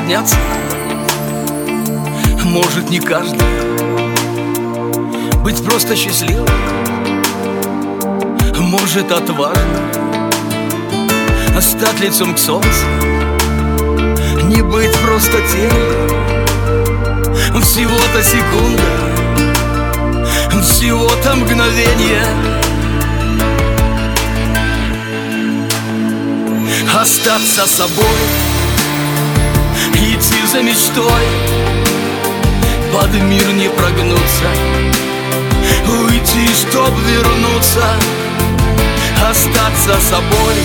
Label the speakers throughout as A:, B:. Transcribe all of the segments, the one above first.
A: подняться может не каждый. Быть просто счастливым может отважно. Стать лицом к солнцу, не быть просто тенью. Всего-то секунда, всего-то мгновение. Остаться собой, идти за мечтой, под мир не прогнуться, уйти, чтоб вернуться. Остаться собой,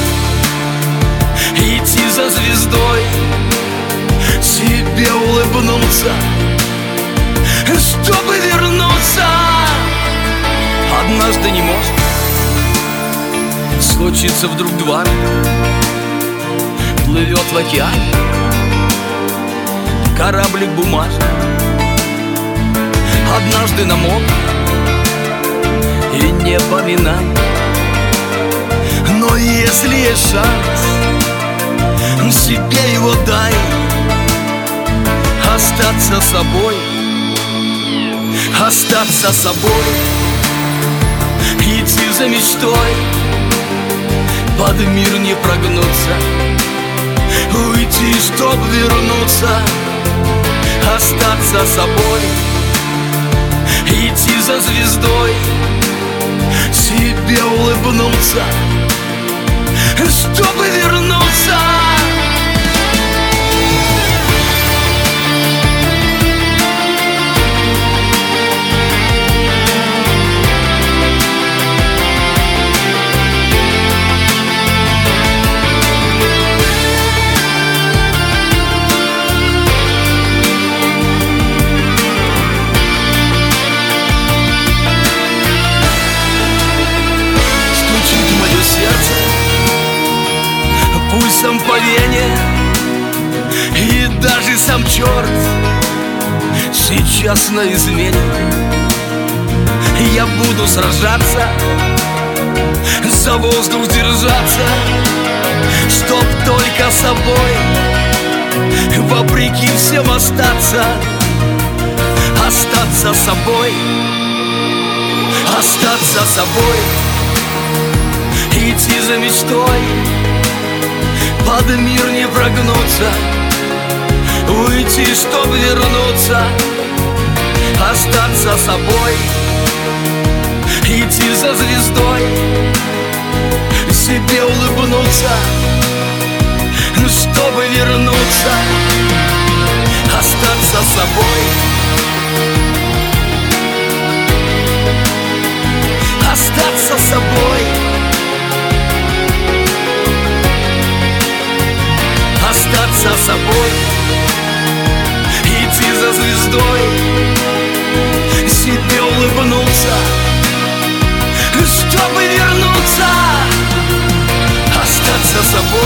A: идти за звездой, себе улыбнуться, чтобы вернуться. Однажды не может случиться вдруг дважды. Плывет в океане кораблик бумажный, однажды намок и не поминай. Но если есть шанс, себе его дай. Остаться собой, остаться собой, идти за мечтой, под мир не прогнуться, уйти, чтоб вернуться. Остаться собой, идти за звездой, себе улыбнуться, чтобы вернуться. Пульсом по вене, и даже сам черт сейчас на измене. Я буду сражаться, за воздух держаться, чтоб только собой, вопреки всем остаться. Остаться собой, остаться собой, идти за мечтой, под мир не прогнуться, уйти, чтоб вернуться. Остаться собой, идти за звездой, себе улыбнуться, чтобы вернуться. Остаться собой, остаться собой, остаться собой, идти за звездой, себе улыбнуться, чтобы вернуться. Остаться собой.